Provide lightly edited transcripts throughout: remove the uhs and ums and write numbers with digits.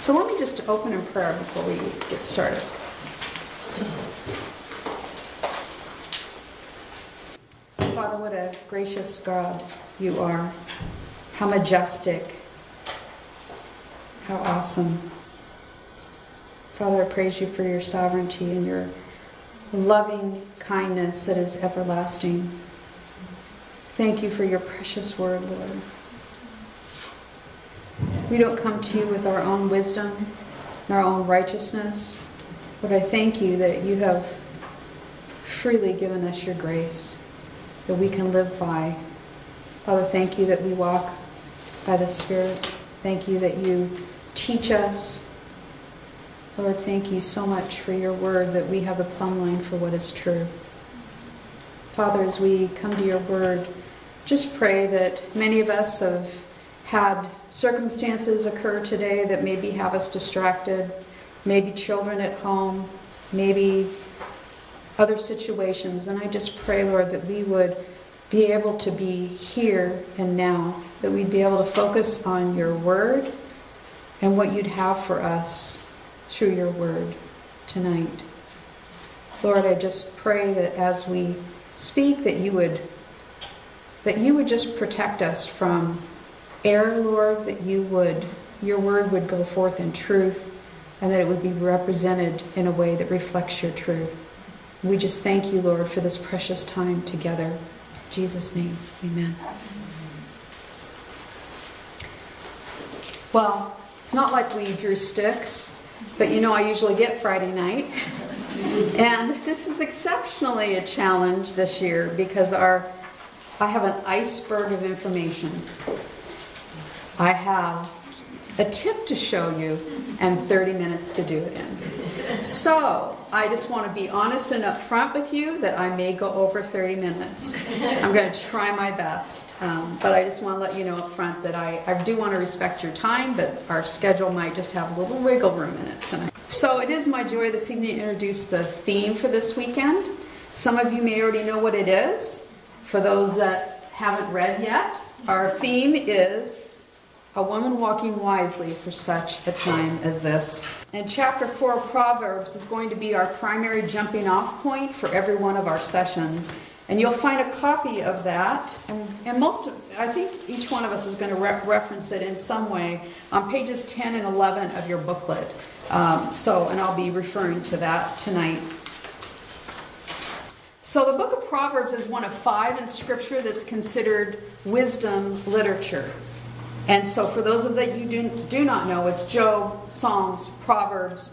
So let me just open in prayer before we get started. Father, what a gracious God you are. How majestic. How awesome. Father, I praise you for your sovereignty and your loving kindness that is everlasting. Thank you for your precious word, Lord. We don't come to you with our own wisdom and our own righteousness, but I thank you that you have freely given us your grace that we can live by. Father, thank you that we walk by the Spirit. Thank you that you teach us. Lord, thank you so much for your word that we have a plumb line for what is true. Father, as we come to your word, just pray that many of us have had circumstances occur today that maybe have us distracted, maybe children at home, maybe other situations. And I just pray, Lord, that we would be able to be here and now, that we'd be able to focus on your word and what you'd have for us through your word tonight. Lord, I just pray that as we speak, that you would just protect us from error, Lord, that your word would go forth in truth, and that it would be represented in a way that reflects your truth. We just thank you, Lord, for this precious time together. In Jesus' name, amen. Well, it's not like we drew sticks, but I usually get Friday night. And this is exceptionally a challenge this year because I have an iceberg of information. I have a tip to show you and 30 minutes to do it in. So I just want to be honest and upfront with you that I may go over 30 minutes. I'm going to try my best. But I just want to let you know up front that I do want to respect your time, but our schedule might just have a little wiggle room in it tonight. So it is my joy this evening to introduce the theme for this weekend. Some of you may already know what it is. For those that haven't read yet, our theme is a woman walking wisely for such a time as this. And chapter 4 of Proverbs is going to be our primary jumping off point for every one of our sessions. And you'll find a copy of that. And I think each one of us is going to reference it in some way on pages 10 and 11 of your booklet. And I'll be referring to that tonight. So the book of Proverbs is one of 5 in Scripture that's considered wisdom literature. And so for those of that you do not know, it's Job, Psalms, Proverbs,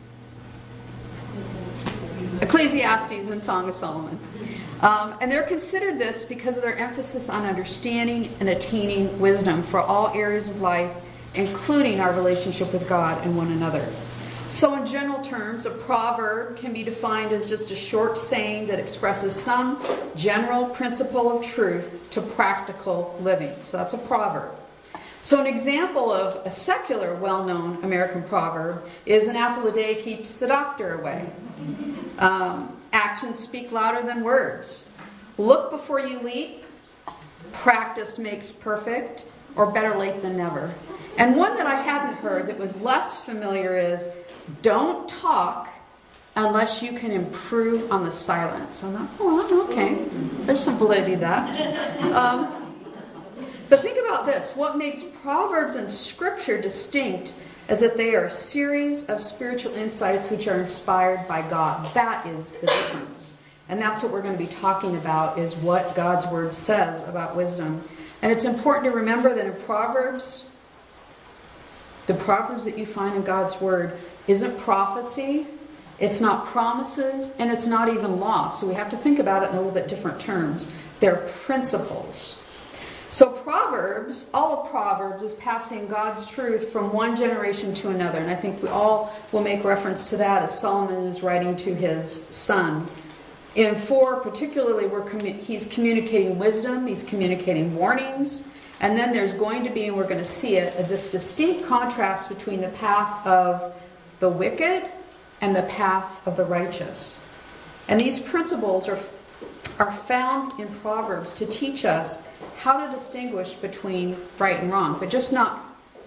Ecclesiastes, and Song of Solomon. And they're considered this because of their emphasis on understanding and attaining wisdom for all areas of life, including our relationship with God and one another. So in general terms, a proverb can be defined as just a short saying that expresses some general principle of truth to practical living. So that's a proverb. So an example of a secular, well-known American proverb is an apple a day keeps the doctor away. Actions speak louder than words. Look before you leap. Practice makes perfect. Or better late than never. And one that I hadn't heard that was less familiar is, don't talk unless you can improve on the silence. I'm like, okay. There's some validity to that. But think about this. What makes Proverbs and Scripture distinct is that they are a series of spiritual insights which are inspired by God. That is the difference. And that's what we're going to be talking about, is what God's Word says about wisdom. And it's important to remember that in Proverbs, the Proverbs that you find in God's Word isn't prophecy, it's not promises, and it's not even law. So we have to think about it in a little bit different terms. They're principles. So Proverbs, all of Proverbs is passing God's truth from one generation to another. And I think we all will make reference to that as Solomon is writing to his son. In 4 particularly, he's communicating wisdom, he's communicating warnings. And then there's going to be, and we're going to see it, this distinct contrast between the path of the wicked and the path of the righteous. And these principles are found in Proverbs to teach us how to distinguish between right and wrong, but just not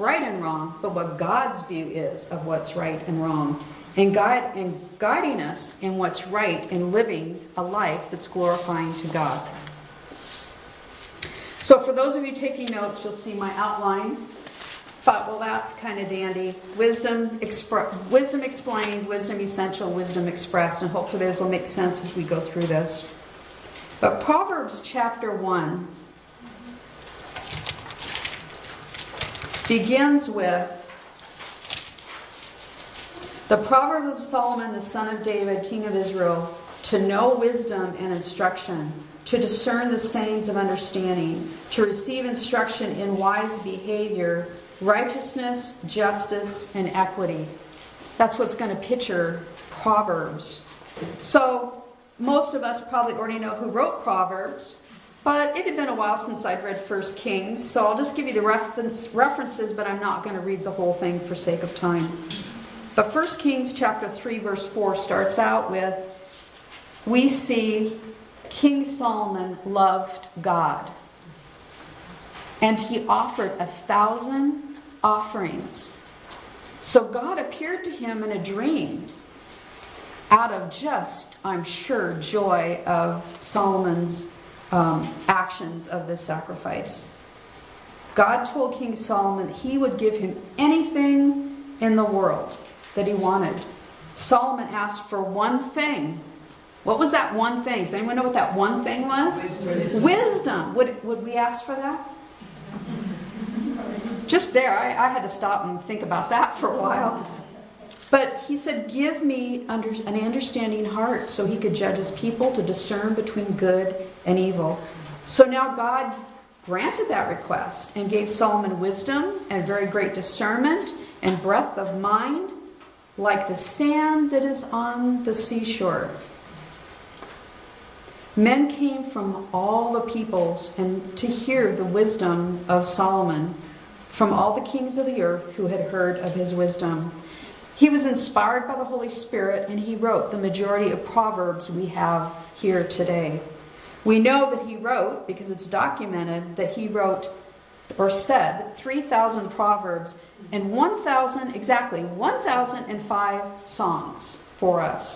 right and wrong, but what God's view is of what's right and wrong, and guiding us in what's right and living a life that's glorifying to God. So for those of you taking notes, you'll see my outline. Thought, well, that's kind of dandy. Wisdom explained, wisdom essential, wisdom expressed, and hopefully this will make sense as we go through this. But Proverbs chapter 1 begins with the Proverbs of Solomon, the son of David, king of Israel, to know wisdom and instruction, to discern the sayings of understanding, to receive instruction in wise behavior, righteousness, justice, and equity. That's what's going to picture Proverbs. So most of us probably already know who wrote Proverbs, but it had been a while since I'd read 1 Kings, so I'll just give you the references, but I'm not going to read the whole thing for sake of time. But 1 Kings chapter 3 verse 4 starts out with, we see King Solomon loved God, and he offered 1,000 offerings. So God appeared to him in a dream out of just, I'm sure, joy of Solomon's actions of this sacrifice. God told King Solomon that he would give him anything in the world that he wanted. Solomon asked for one thing. What was that one thing? Does anyone know what that one thing was? Wisdom. Would we ask for that? Just there, I had to stop and think about that for a while. But he said, give me an understanding heart, so he could judge his people to discern between good and evil. So now God granted that request and gave Solomon wisdom and very great discernment and breadth of mind, like the sand that is on the seashore. Men came from all the peoples and to hear the wisdom of Solomon, from all the kings of the earth who had heard of his wisdom. He was inspired by the Holy Spirit, and he wrote the majority of Proverbs we have here today. We know that he wrote, because it's documented, that he wrote or said 3,000 Proverbs and 1,005 songs for us.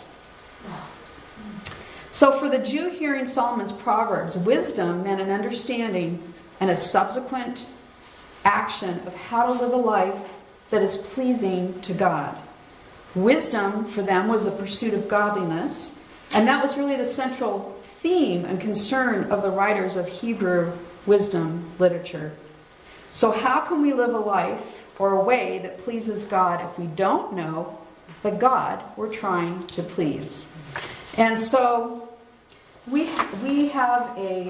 So for the Jew hearing Solomon's Proverbs, wisdom meant an understanding and a subsequent action of how to live a life that is pleasing to God. Wisdom for them was the pursuit of godliness, and that was really the central theme and concern of the writers of Hebrew wisdom literature. So how can we live a life or a way that pleases God if we don't know the God we're trying to please? And so we have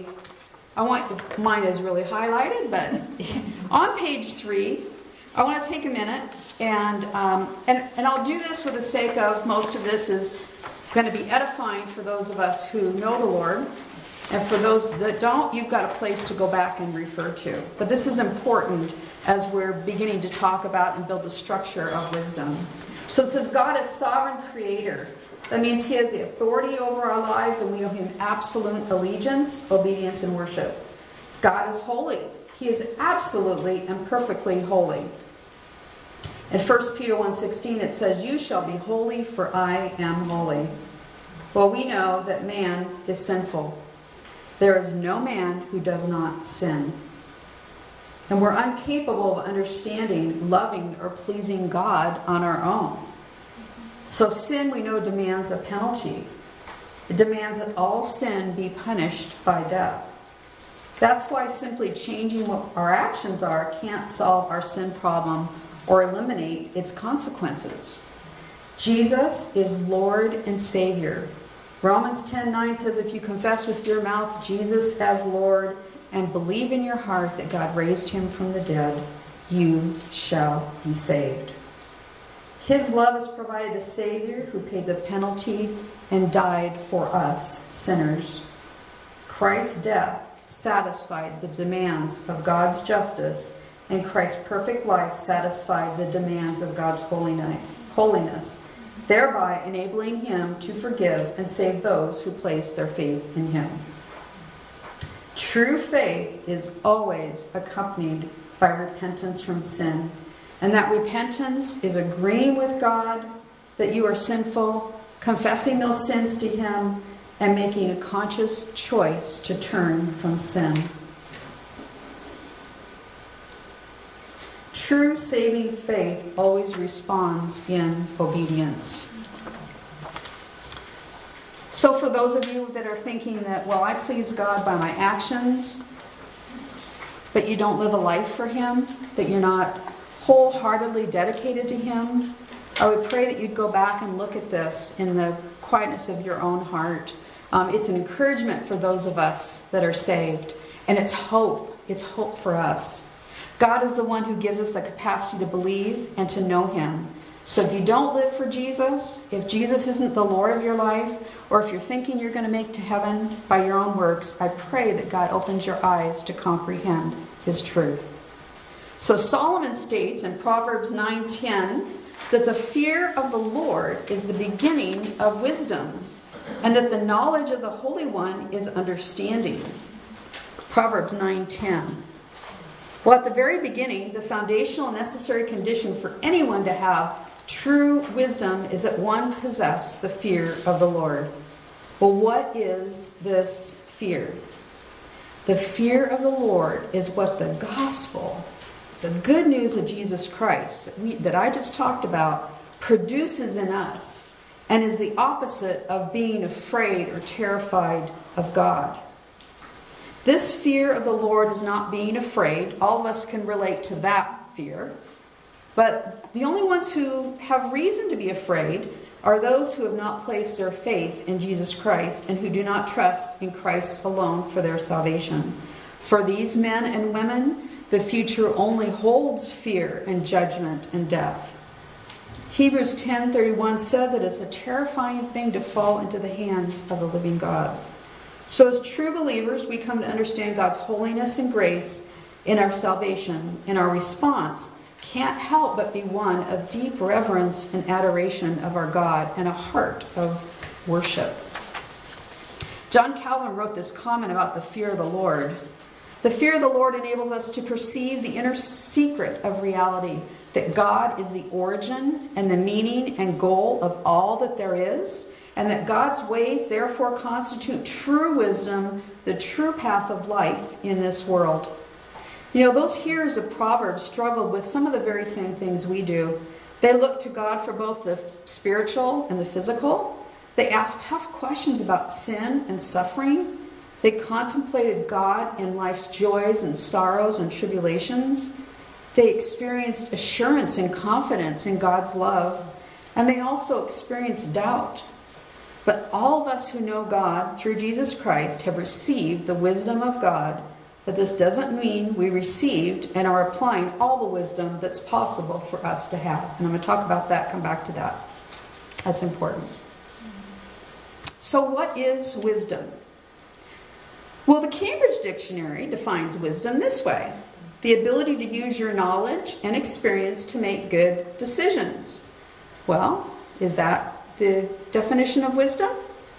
mine is really highlighted, but on page 3, I want to take a minute and I'll do this for the sake of most of this is going to be edifying for those of us who know the Lord. And for those that don't, you've got a place to go back and refer to. But this is important as we're beginning to talk about and build the structure of wisdom. So it says God is sovereign creator. That means he has the authority over our lives and we owe him absolute allegiance, obedience, and worship. God is holy. He is absolutely and perfectly holy. In 1 Peter 1:16 it says, you shall be holy, for I am holy. Well, we know that man is sinful. There is no man who does not sin. And we're incapable of understanding, loving, or pleasing God on our own. So sin, we know, demands a penalty. It demands that all sin be punished by death. That's why simply changing what our actions are can't solve our sin problem or eliminate its consequences. Jesus is Lord and Savior. Romans 10:9 says, if you confess with your mouth Jesus as Lord and believe in your heart that God raised him from the dead, you shall be saved. His love has provided a Savior who paid the penalty and died for us sinners. Christ's death satisfied the demands of God's justice, and Christ's perfect life satisfied the demands of God's holiness, thereby enabling him to forgive and save those who place their faith in him. True faith is always accompanied by repentance from sin and that repentance is agreeing with God that you are sinful, confessing those sins to Him, and making a conscious choice to turn from sin. True saving faith always responds in obedience. So for those of you that are thinking that, well, I please God by my actions, but you don't live a life for Him, that you're not wholeheartedly dedicated to Him, I would pray that you'd go back and look at this in the quietness of your own heart. It's an encouragement for those of us that are saved, and it's hope. It's hope for us. God is the one who gives us the capacity to believe and to know Him. So if you don't live for Jesus, if Jesus isn't the Lord of your life, or if you're thinking you're going to make to heaven by your own works, I pray that God opens your eyes to comprehend His truth. So Solomon states in Proverbs 9:10 that the fear of the Lord is the beginning of wisdom, and that the knowledge of the Holy One is understanding. Proverbs 9:10. Well, at the very beginning, the foundational necessary condition for anyone to have true wisdom is that one possess the fear of the Lord. Well, what is this fear? The fear of the Lord is what the gospel, the good news of Jesus Christ that I just talked about, produces in us, and is the opposite of being afraid or terrified of God. This fear of the Lord is not being afraid. All of us can relate to that fear. But the only ones who have reason to be afraid are those who have not placed their faith in Jesus Christ and who do not trust in Christ alone for their salvation. For these men and women, the future only holds fear and judgment and death. Hebrews 10:31 says it is a terrifying thing to fall into the hands of the living God. So as true believers, we come to understand God's holiness and grace in our salvation, and our response can't help but be one of deep reverence and adoration of our God and a heart of worship. John Calvin wrote this comment about the fear of the Lord. The fear of the Lord enables us to perceive the inner secret of reality, that God is the origin and the meaning and goal of all that there is, and that God's ways therefore constitute true wisdom, the true path of life in this world. You know, those hearers of Proverbs struggled with some of the very same things we do. They looked to God for both the spiritual and the physical. They asked tough questions about sin and suffering. They contemplated God in life's joys and sorrows and tribulations. They experienced assurance and confidence in God's love. And they also experienced doubt. But all of us who know God through Jesus Christ have received the wisdom of God. But this doesn't mean we received and are applying all the wisdom that's possible for us to have. And I'm going to talk about that, come back to that. That's important. So what is wisdom? Well, the Cambridge Dictionary defines wisdom this way: the ability to use your knowledge and experience to make good decisions. Well, is that the definition of wisdom?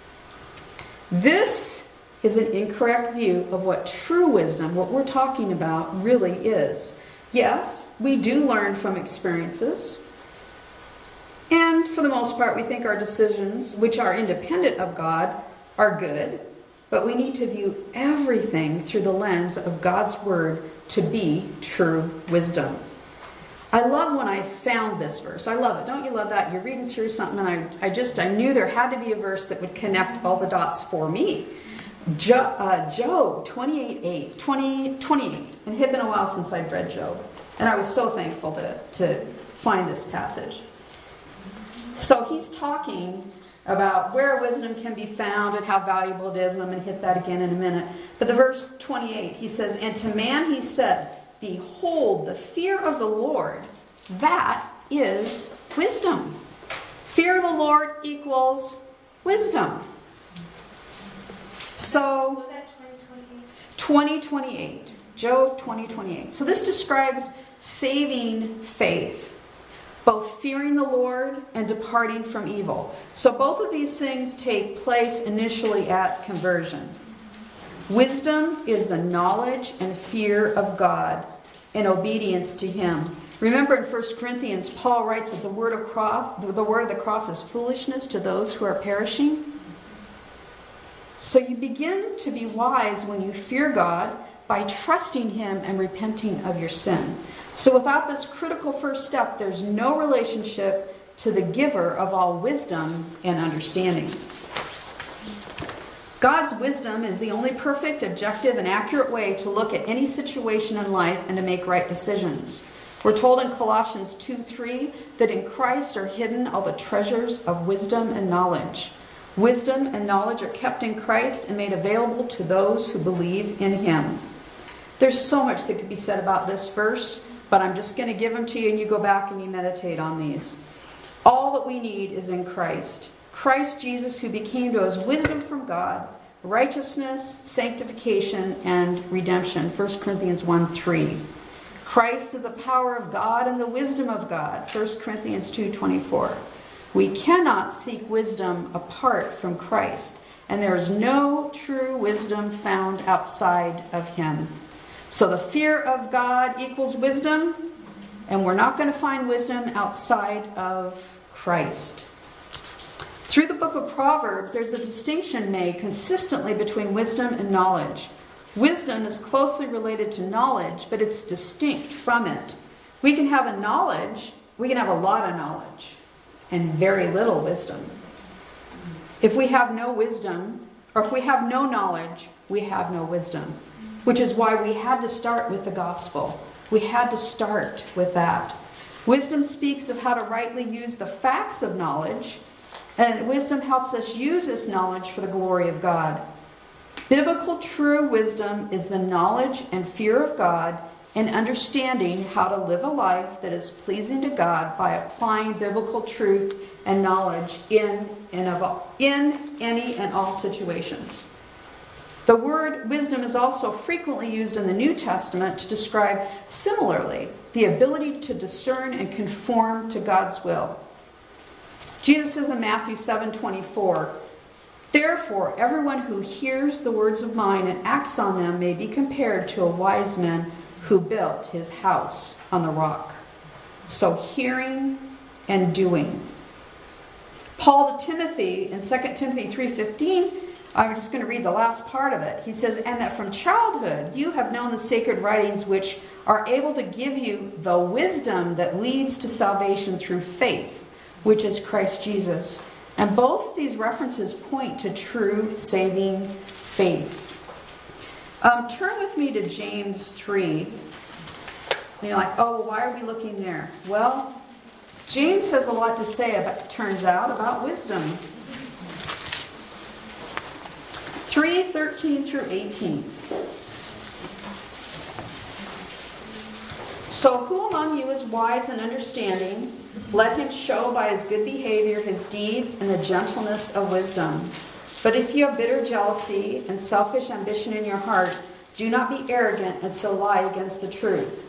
This is an incorrect view of what true wisdom, what we're talking about, really is. Yes, we do learn from experiences. And for the most part, we think our decisions, which are independent of God, are good. But we need to view everything through the lens of God's Word to be true wisdom. I love when I found this verse. I love it. Don't you love that? You're reading through something and I knew there had to be a verse that would connect all the dots for me. Job 28:8. And it had been a while since I'd read Job. And I was so thankful to find this passage. So he's talking about where wisdom can be found and how valuable it is. And I'm going to hit that again in a minute. But the verse 28, he says, "And to man he said, Behold, the fear of the Lord, that is wisdom." Fear of the Lord equals wisdom. So, 20:28. Job 20:28. So this describes saving faith, both fearing the Lord and departing from evil. So both of these things take place initially at conversion. Wisdom is the knowledge and fear of God and obedience to Him. Remember in 1 Corinthians, Paul writes that the word of the cross is foolishness to those who are perishing. So you begin to be wise when you fear God by trusting Him and repenting of your sin. So without this critical first step, there's no relationship to the giver of all wisdom and understanding. God's wisdom is the only perfect, objective, and accurate way to look at any situation in life and to make right decisions. We're told in Colossians 2:3 that in Christ are hidden all the treasures of wisdom and knowledge. Wisdom and knowledge are kept in Christ and made available to those who believe in Him. There's so much that could be said about this verse, but I'm just going to give them to you and you go back and you meditate on these. All that we need is in Christ. Christ Jesus, who became to us wisdom from God, righteousness, sanctification, and redemption. 1 Corinthians 1:3. Christ is the power of God and the wisdom of God. 1 Corinthians 2:24. We cannot seek wisdom apart from Christ, and there is no true wisdom found outside of Him. So the fear of God equals wisdom, and we're not going to find wisdom outside of Christ. Through the book of Proverbs, there's a distinction made consistently between wisdom and knowledge. Wisdom is closely related to knowledge, but it's distinct from it. We can have a lot of knowledge and very little wisdom. If we have no wisdom, or if we have no knowledge, we have no wisdom, which is why we had to start with the gospel. We had to start with that. Wisdom speaks of how to rightly use the facts of knowledge, and wisdom helps us use this knowledge for the glory of God. Biblical true wisdom is the knowledge and fear of God and understanding how to live a life that is pleasing to God by applying biblical truth and knowledge in any and all situations. The word wisdom is also frequently used in the New Testament to describe similarly the ability to discern and conform to God's will. Jesus says in Matthew 7:24, "Therefore, everyone who hears the words of mine and acts on them may be compared to a wise man who built his house on the rock." So hearing and doing. Paul to Timothy in 2 Timothy 3:15, I'm just going to read the last part of it. He says, "And that from childhood you have known the sacred writings which are able to give you the wisdom that leads to salvation through faith, which is Christ Jesus." And both of these references point to true saving faith. Turn with me to James 3. And you're like, oh, well, why are we looking there? Well, James has a lot to say, turns out, about wisdom. 3:13 through 18. "So who among you is wise and understanding? Let him show by his good behavior his deeds and the gentleness of wisdom. But if you have bitter jealousy and selfish ambition in your heart, do not be arrogant and so lie against the truth.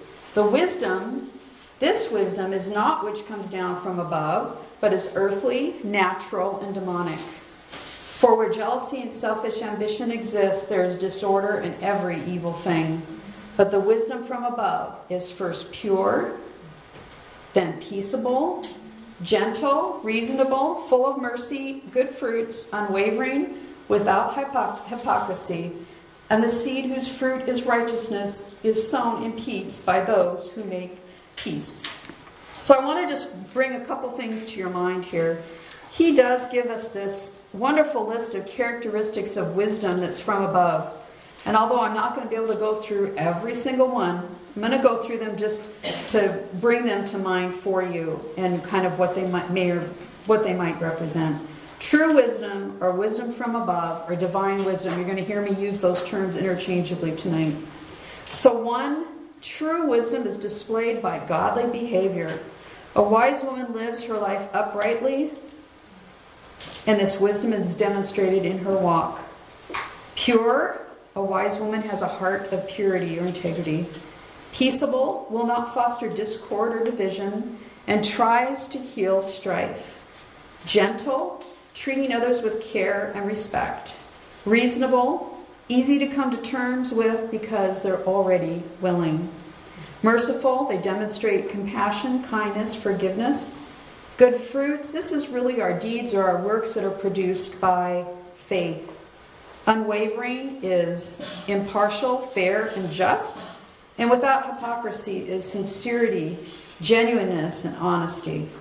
This wisdom is not which comes down from above, but is earthly, natural, and demonic. For where jealousy and selfish ambition exist, there is disorder in every evil thing. But the wisdom from above is first pure, then peaceable, gentle, reasonable, full of mercy, good fruits, unwavering, without hypocrisy. And the seed whose fruit is righteousness is sown in peace by those who make peace." So I want to just bring a couple things to your mind here. He does give us this wonderful list of characteristics of wisdom that's from above. And although I'm not going to be able to go through every single one, I'm going to go through them just to bring them to mind for you and kind of what they might represent. True wisdom, or wisdom from above, or divine wisdom. You're going to hear me use those terms interchangeably tonight. So 1, true wisdom is displayed by godly behavior. A wise woman lives her life uprightly, and this wisdom is demonstrated in her walk. Pure, a wise woman has a heart of purity or integrity. Peaceable, will not foster discord or division, and tries to heal strife. Gentle, treating others with care and respect. Reasonable, easy to come to terms with because they're already willing. Merciful, they demonstrate compassion, kindness, forgiveness. Good fruits, this is really our deeds or our works that are produced by faith. Unwavering is impartial, fair, and just. And without hypocrisy is sincerity, genuineness, and honesty.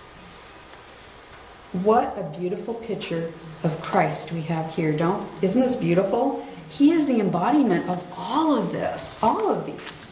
What a beautiful picture of Christ we have here, isn't this beautiful? He is the embodiment of all of this, all of these.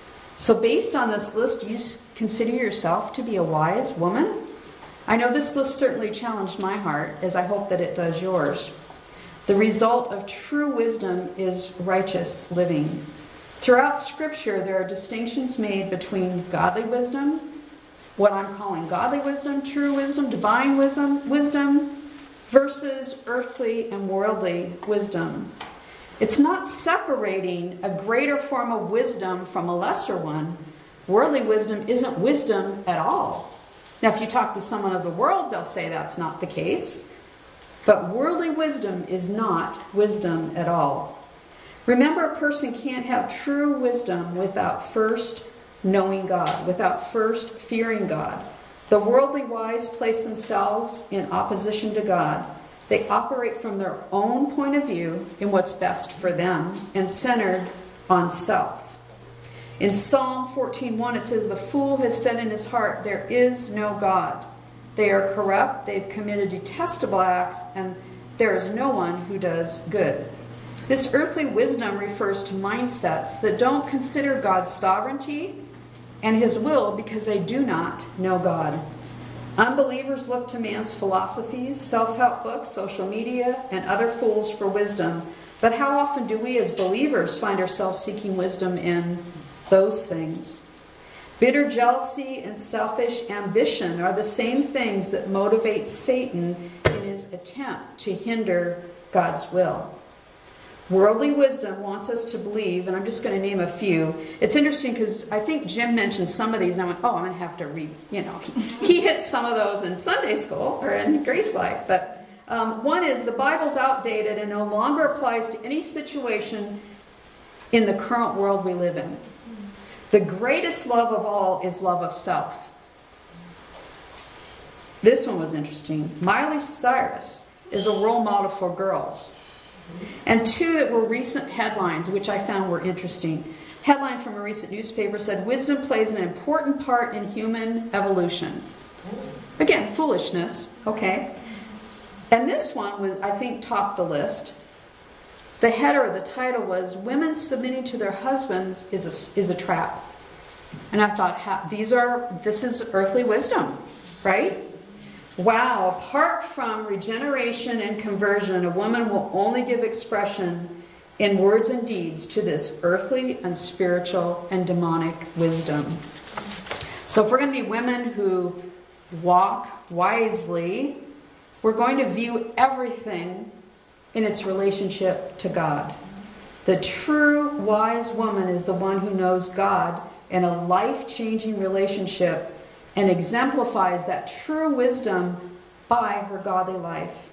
So based on this list, do you consider yourself to be a wise woman? I know this list certainly challenged my heart, as I hope that it does yours. The result of true wisdom is righteous living. Throughout Scripture, there are distinctions made between godly wisdom, what I'm calling godly wisdom, true wisdom, divine wisdom, versus earthly and worldly wisdom. It's not separating a greater form of wisdom from a lesser one. Worldly wisdom isn't wisdom at all. Now, if you talk to someone of the world, they'll say that's not the case. But worldly wisdom is not wisdom at all. Remember, a person can't have true wisdom without first knowing God, without first fearing God. The worldly wise place themselves in opposition to God. They operate from their own point of view in what's best for them and centered on self. In Psalm 14:1 it says, "The fool has said in his heart, there is no God. They are corrupt, they've committed detestable acts, and there is no one who does good." This earthly wisdom refers to mindsets that don't consider God's sovereignty and his will because they do not know God. Unbelievers look to man's philosophies, self-help books, social media, and other fools for wisdom. But how often do we as believers find ourselves seeking wisdom in those things? Bitter jealousy and selfish ambition are the same things that motivate Satan in his attempt to hinder God's will. Worldly wisdom wants us to believe, and I'm just going to name a few. It's interesting because I think Jim mentioned some of these, and I went, I'm going to have to read, He hit some of those in Sunday school or in Grace Life. But one is the Bible's outdated and no longer applies to any situation in the current world we live in. The greatest love of all is love of self. This one was interesting. Miley Cyrus is a role model for girls. And two that were recent headlines, which I found were interesting. Headline from a recent newspaper said, "Wisdom plays an important part in human evolution." Again, foolishness, okay? And this one was, I think, topped the list. The header, the title was, "Women Submitting to Their Husbands is a Trap." And I thought, this is earthly wisdom, right? Wow, apart from regeneration and conversion, a woman will only give expression in words and deeds to this earthly and spiritual and demonic wisdom. So if we're going to be women who walk wisely, we're going to view everything in its relationship to God. The true wise woman is the one who knows God in a life-changing relationship and exemplifies that true wisdom by her godly life.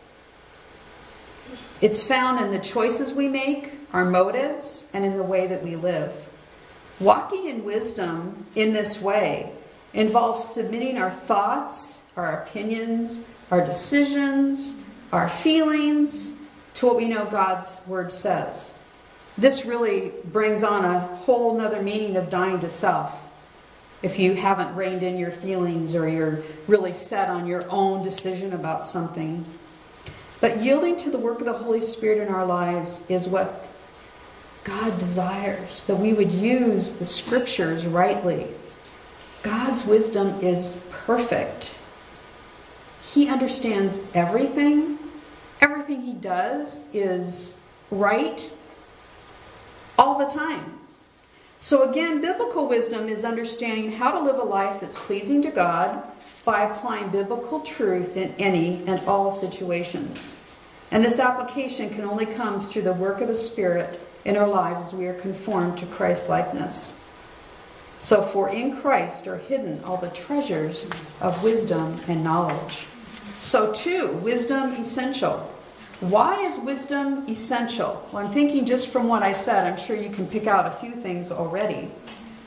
It's found in the choices we make, our motives, and in the way that we live. Walking in wisdom in this way involves submitting our thoughts, our opinions, our decisions, our feelings to what we know God's Word says. This really brings on a whole nother meaning of dying to self. If you haven't reined in your feelings or you're really set on your own decision about something. But yielding to the work of the Holy Spirit in our lives is what God desires, that we would use the Scriptures rightly. God's wisdom is perfect. He understands everything. Everything He does is right all the time. So again, biblical wisdom is understanding how to live a life that's pleasing to God by applying biblical truth in any and all situations. And this application can only come through the work of the Spirit in our lives as we are conformed to Christ's likeness. So for in Christ are hidden all the treasures of wisdom and knowledge. So too, wisdom essential. Why is wisdom essential? Well, I'm thinking just from what I said, I'm sure you can pick out a few things already.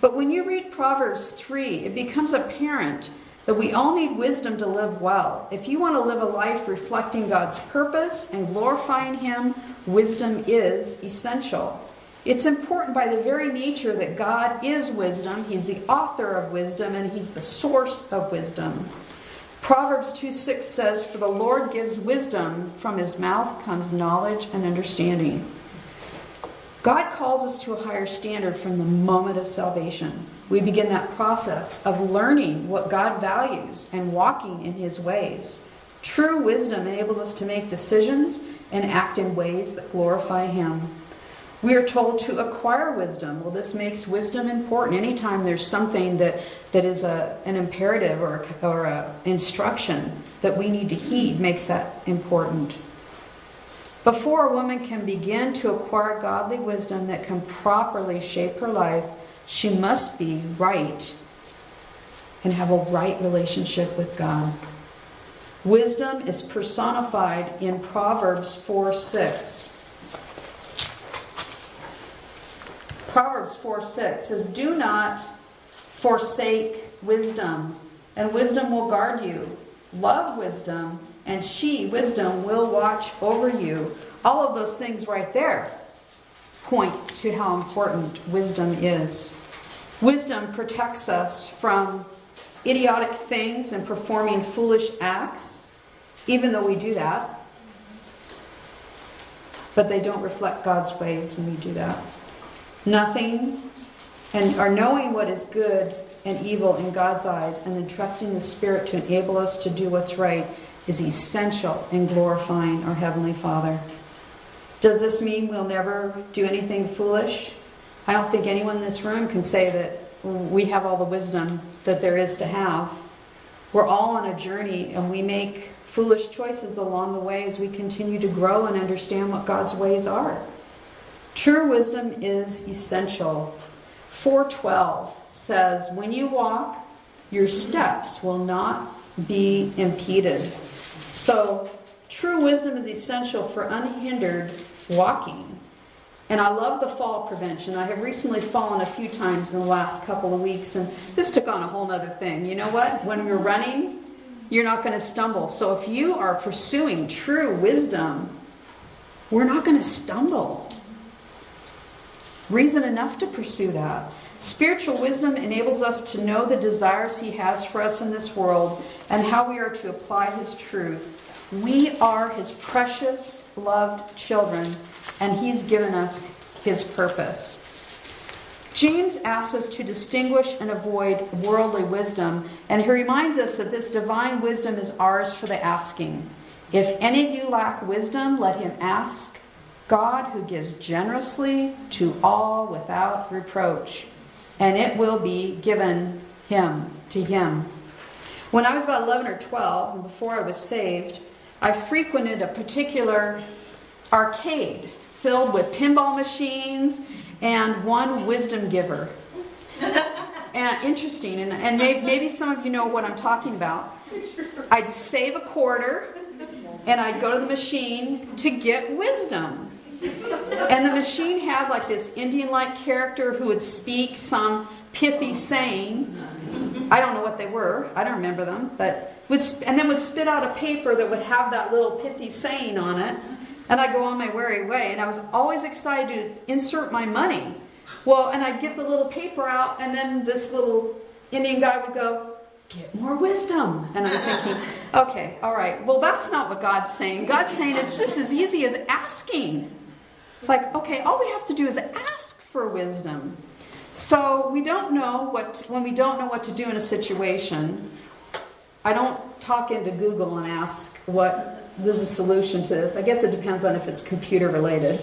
But when you read Proverbs 3, it becomes apparent that we all need wisdom to live well. If you want to live a life reflecting God's purpose and glorifying Him, wisdom is essential. It's important by the very nature that God is wisdom. He's the author of wisdom, and He's the source of wisdom. Proverbs 2:6 says, "For the Lord gives wisdom, from His mouth comes knowledge and understanding." God calls us to a higher standard from the moment of salvation. We begin that process of learning what God values and walking in His ways. True wisdom enables us to make decisions and act in ways that glorify Him. We are told to acquire wisdom. Well, this makes wisdom important. Anytime there's something that is an imperative or an instruction that we need to heed, makes that important. Before a woman can begin to acquire godly wisdom that can properly shape her life, she must be right and have a right relationship with God. Wisdom is personified in Proverbs 4:6. Proverbs 4:6 says, "Do not forsake wisdom, and wisdom will guard you. Love wisdom, and she, wisdom, will watch over you." All of those things right there point to how important wisdom is. Wisdom protects us from idiotic things and performing foolish acts, even though we do that. But they don't reflect God's ways when we do that. Nothing, or knowing what is good and evil in God's eyes, and then trusting the Spirit to enable us to do what's right, is essential in glorifying our Heavenly Father. Does this mean we'll never do anything foolish? I don't think anyone in this room can say that we have all the wisdom that there is to have. We're all on a journey, and we make foolish choices along the way as we continue to grow and understand what God's ways are. True wisdom is essential. 4:12 says, "When you walk, your steps will not be impeded." So, true wisdom is essential for unhindered walking. And I love the fall prevention. I have recently fallen a few times in the last couple of weeks, and this took on a whole other thing. You know what? When you're running, you're not going to stumble. So if you are pursuing true wisdom, we're not going to stumble. Reason enough to pursue that. Spiritual wisdom enables us to know the desires He has for us in this world and how we are to apply His truth. We are His precious, loved children, and He's given us His purpose. James asks us to distinguish and avoid worldly wisdom, and he reminds us that this divine wisdom is ours for the asking. "If any of you lack wisdom, let him ask God, who gives generously to all without reproach, and it will be given to him." When I was about 11 or 12, and before I was saved, I frequented a particular arcade filled with pinball machines and one wisdom giver. And interesting, and maybe some of you know what I'm talking about. I'd save a quarter, and I'd go to the machine to get wisdom. And the machine had like this Indian-like character who would speak some pithy saying. I don't know what they were. I don't remember them. And then would spit out a paper that would have that little pithy saying on it. And I'd go on my merry way. And I was always excited to insert my money. Well, and I'd get the little paper out, and then this little Indian guy would go, "Get more wisdom." And I'm thinking, okay, all right. Well, that's not what God's saying. God's saying it's just as easy as asking. It's like, okay, all we have to do is ask for wisdom. So when we don't know what to do in a situation, I don't talk into Google and ask what there's a solution to this. I guess it depends on if it's computer related.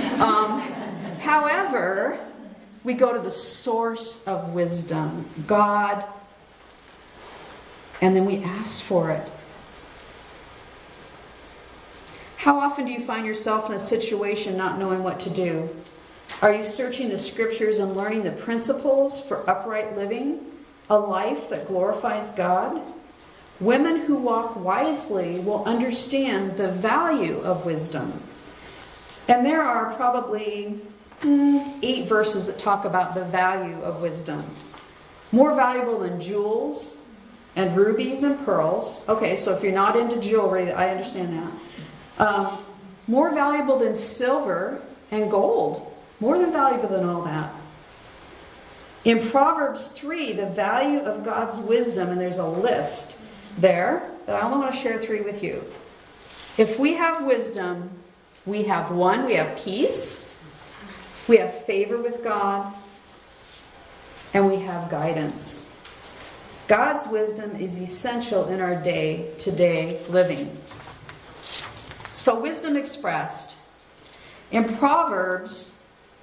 However, we go to the source of wisdom, God, and then we ask for it. How often do you find yourself in a situation not knowing what to do? Are you searching the scriptures and learning the principles for upright living, a life that glorifies God? Women who walk wisely will understand the value of wisdom. And there are probably 8 verses that talk about the value of wisdom. More valuable than jewels and rubies and pearls. Okay, so if you're not into jewelry, I understand that. More valuable than silver and gold. More than valuable than all that. In Proverbs 3, the value of God's wisdom, and there's a list there, but I only want to share 3 with you. If we have wisdom, we have peace, we have favor with God, and we have guidance. God's wisdom is essential in our day-to-day living. So wisdom expressed. In Proverbs,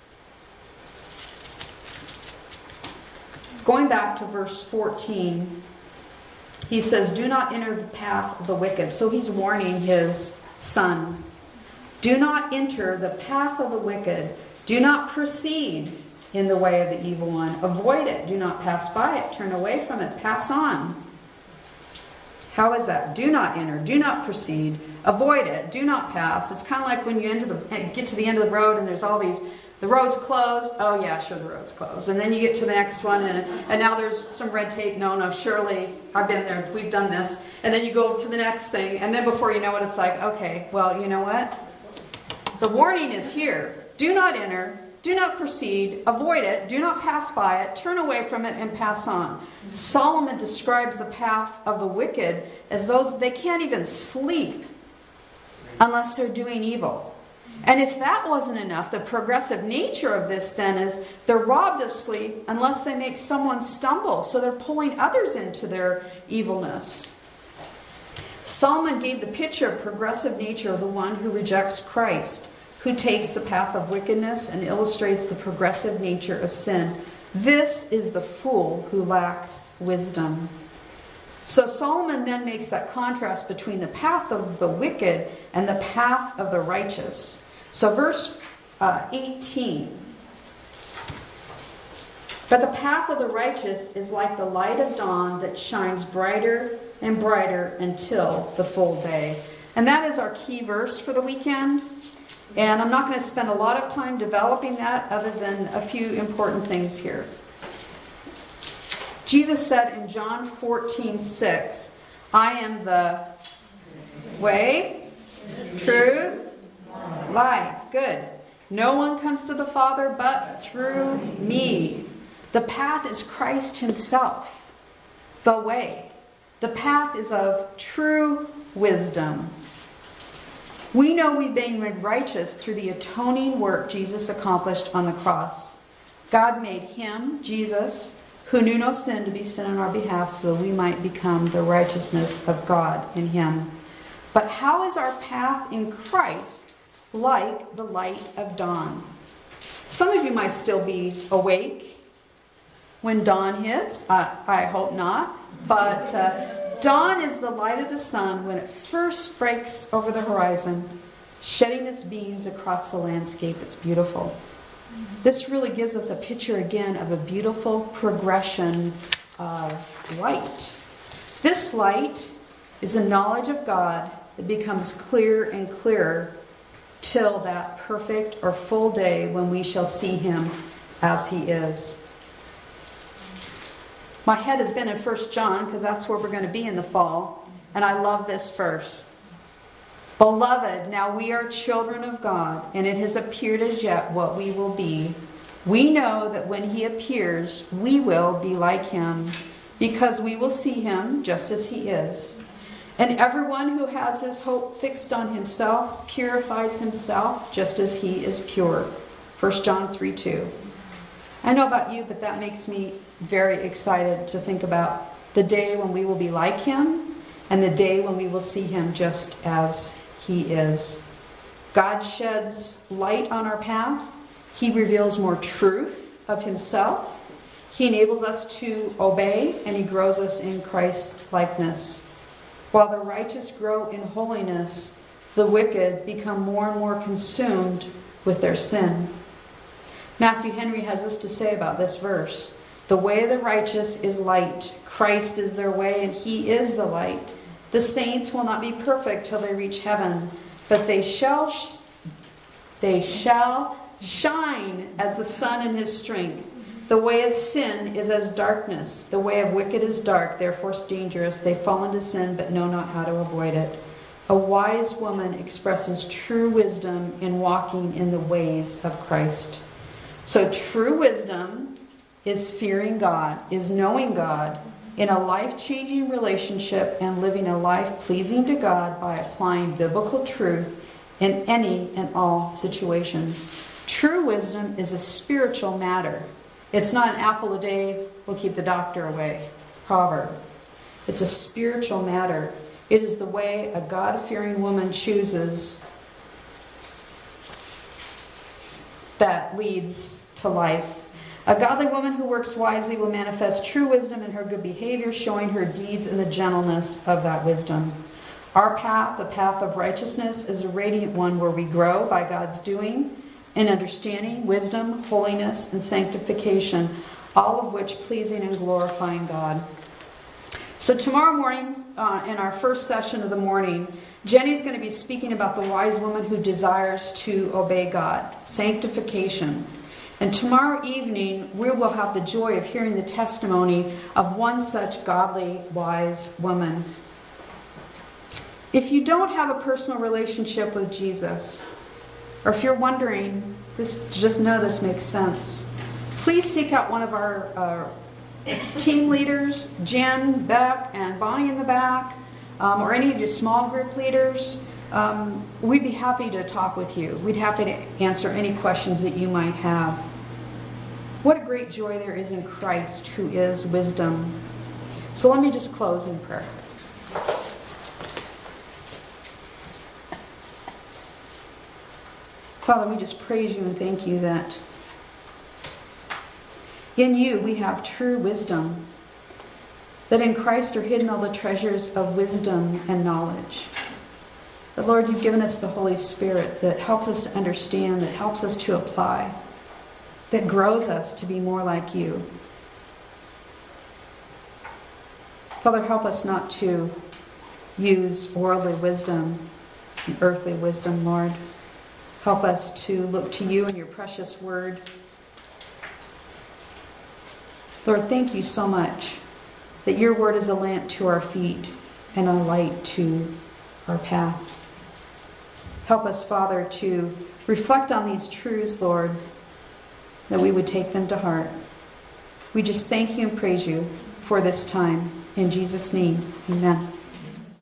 going back to verse 14, he says, do not enter the path of the wicked. So he's warning his son. Do not enter the path of the wicked. Do not proceed in the way of the evil one. Avoid it. Do not pass by it. Turn away from it. Pass on. How is that? Do not enter. Do not proceed. Avoid it. Do not pass. It's kind of like when you get to the end of the road and there's all these, the road's closed. Oh yeah, sure, the road's closed. And then you get to the next one and now there's some red tape. No, surely, I've been there. We've done this. And then you go to the next thing. And then before you know it, it's like, okay, well, you know what? The warning is here. Do not enter. Do not proceed, avoid it, do not pass by it, turn away from it, and pass on. Solomon describes the path of the wicked as those they can't even sleep unless they're doing evil. And if that wasn't enough, the progressive nature of this then is they're robbed of sleep unless they make someone stumble. So they're pulling others into their evilness. Solomon gave the picture of progressive nature of the one who rejects Christ, who takes the path of wickedness and illustrates the progressive nature of sin. This is the fool who lacks wisdom. So Solomon then makes that contrast between the path of the wicked and the path of the righteous. So verse 18. But the path of the righteous is like the light of dawn that shines brighter and brighter until the full day. And that is our key verse for the weekend. And I'm not going to spend a lot of time developing that other than a few important things here. Jesus said in John 14:6, I am the way, truth, life. Good. No one comes to the Father but through me. The path is Christ himself. The way. The path is of true wisdom. We know we've been made righteous through the atoning work Jesus accomplished on the cross. God made him, Jesus, who knew no sin, to be sin on our behalf so that we might become the righteousness of God in him. But how is our path in Christ like the light of dawn? Some of you might still be awake when dawn hits. I hope not. But dawn is the light of the sun when it first breaks over the horizon, shedding its beams across the landscape. It's beautiful. This really gives us a picture again of a beautiful progression of light. This light is the knowledge of God that becomes clearer and clearer till that perfect or full day when we shall see him as he is. My head has been in 1 John because that's where we're going to be in the fall. And I love this verse. Beloved, now we are children of God, and it has appeared as yet what we will be. We know that when he appears, we will be like him, because we will see him just as he is. And everyone who has this hope fixed on himself purifies himself just as he is pure. 1 John 3:2. I know about you, but that makes me very excited to think about the day when we will be like him and the day when we will see him just as he is. God sheds light on our path. He reveals more truth of himself. He enables us to obey, and he grows us in Christ's likeness. While the righteous grow in holiness, the wicked become more and more consumed with their sin. Matthew Henry has this to say about this verse. The way of the righteous is light. Christ is their way, and he is the light. The saints will not be perfect till they reach heaven, but they shall shine as the sun in his strength. The way of sin is as darkness. The way of wicked is dark, therefore dangerous. They fall into sin, but know not how to avoid it. A wise woman expresses true wisdom in walking in the ways of Christ. So true wisdom is fearing God, is knowing God in a life-changing relationship and living a life pleasing to God by applying biblical truth in any and all situations. True wisdom is a spiritual matter. It's not an apple a day will keep the doctor away proverb. It's a spiritual matter. It is the way a God-fearing woman chooses that leads to life. A godly woman who works wisely will manifest true wisdom in her good behavior, showing her deeds in the gentleness of that wisdom. Our path, the path of righteousness, is a radiant one where we grow by God's doing in understanding, wisdom, holiness, and sanctification, all of which pleasing and glorifying God. So tomorrow morning, in our first session of the morning, Jenny's going to be speaking about the wise woman who desires to obey God, sanctification. And tomorrow evening, we will have the joy of hearing the testimony of one such godly, wise woman. If you don't have a personal relationship with Jesus, or if you're wondering, just know this makes sense, please seek out one of our team leaders, Jen, Beck, and Bonnie in the back, or any of your small group leaders. We'd be happy to talk with you. We'd be happy to answer any questions that you might have. What a great joy there is in Christ, who is wisdom. So let me just close in prayer. Father, we just praise you and thank you that in you we have true wisdom, that in Christ are hidden all the treasures of wisdom and knowledge. That, Lord, you've given us the Holy Spirit that helps us to understand, that helps us to apply, that grows us to be more like you. Father, help us not to use worldly wisdom and earthly wisdom, Lord. Help us to look to you and your precious word. Lord, thank you so much that your word is a lamp to our feet and a light to our path. Help us, Father, to reflect on these truths, Lord, that we would take them to heart. We just thank you and praise you for this time. In Jesus' name, amen.